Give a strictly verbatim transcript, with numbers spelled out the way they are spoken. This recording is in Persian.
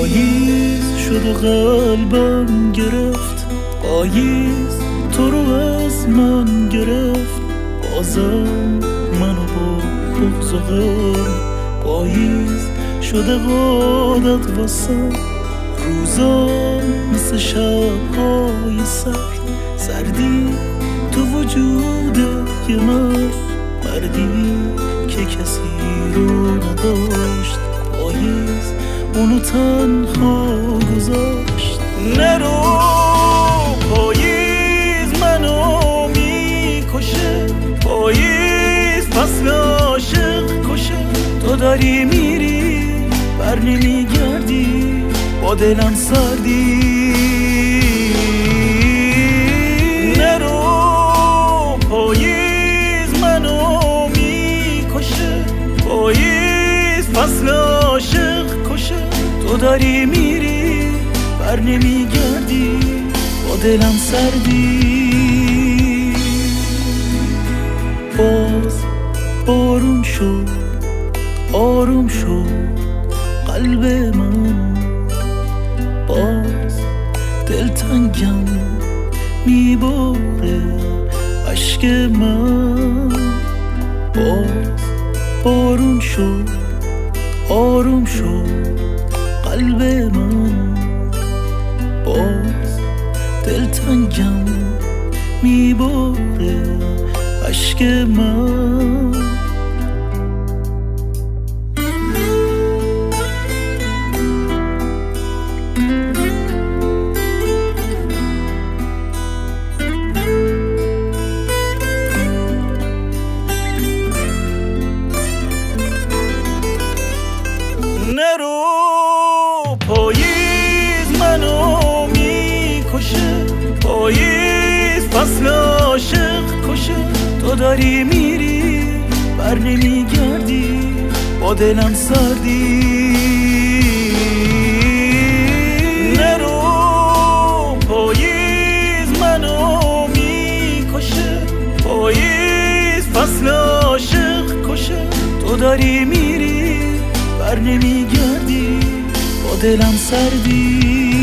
پاییز شد و قلبم گرفت، پاییز تو رو از من گرفت، بازم منو با بغض و غم. پاییز شده قادت واسه روزا مثل شب‌های سرد، سردی تو وجوده یه مرد، مردی که کسی رو نداشت. پاییز اونو تنها گذاشت. نرو پاییز منو میکشه، پاییز فصل عاشق کشه. تو داری میری بر نمیگردی، با دلم سردی. نرو پاییز منو میکشه، پاییز فصل عاشق کشه. تو داری میری بر نمیگردی، با دلم سردی. باز بارون شد، آروم شد قلب من، باز دلتنگم میباره عشق من. باز بارون شد، آروم شد قلب من، باز دلتنگم میباره عشق من. نرو پاییز منو میکشه، پاییز فصل عاشق کشه. تو داری میری بر نمیگردی، با دلم سردی. نرو پاییز منو میکشه، پاییز فصل عاشق کشه. تو داری میری بر نمیگردی، با دلم سردی.